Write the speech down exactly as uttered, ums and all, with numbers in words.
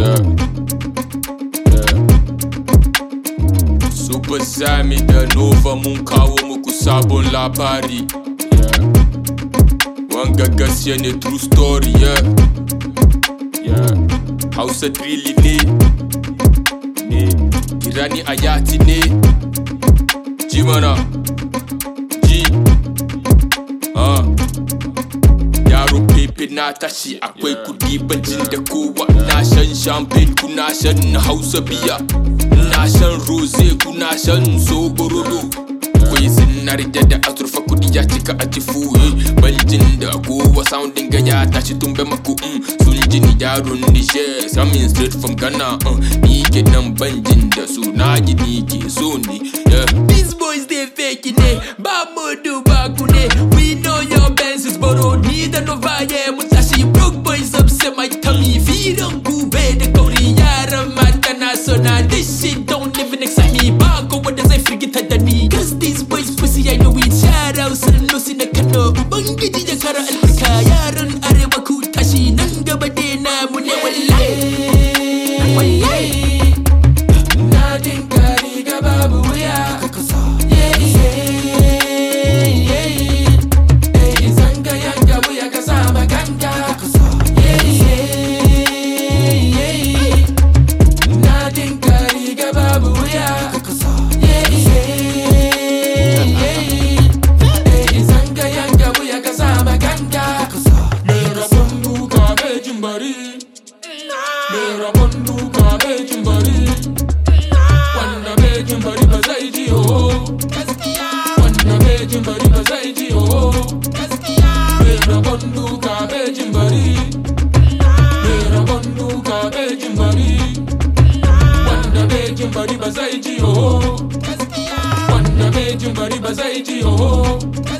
Yeah. Yeah. Super Sami da Nova mun kawo muku sabon labari. Yeah. Wanga gaskiya ne, true story. Yeah. Yeah. Hausa drilli ne. Ne. Kirani ayati ne. Ji mana. Ji. Ah. Yaro pepe na tashi akwai kudi ban jin da kowa. Na shan champagne kuna shan Hausa biya. Na shan rose kuna shan sogororo. Akwai zinari da azurfa kudi ya cika a kifuye. Ban jin da kowa sounding ga ya tashi tumbe maku um. Sun ji ni yaron Niger, coming straight from Ghana. uh. Ni ke nan ban jin da su, na ji ni ke so ne. Yeah. These boys they fake ne, ba mu duba ku ne. We know your Benz is borrowed, ni da Nova yeah mu tashi. Broke boys upset my tummy, fidan gube da kauri yaran mata na so na. This shit don't even excite me, ba ko wanda zai firgita da ni. Cause these boys pussy I know it. Shout out sun no na Kano, ubangiji ya kara albarka. Yaran arewa ku tashi, nan gaba dai namu ne wallahi. Wallahi na dinka riga babu wuya. Mera bondu ka bejin bari, wanda bejin bari ba zai ji ho. Wanda bejin bari ba zai ji ho. Mera bondu ka bejin bari, mera bondu ka bejin bari, wanda bejin bari ba zai ji ho. Wanda bejin bari ba zai ji ho.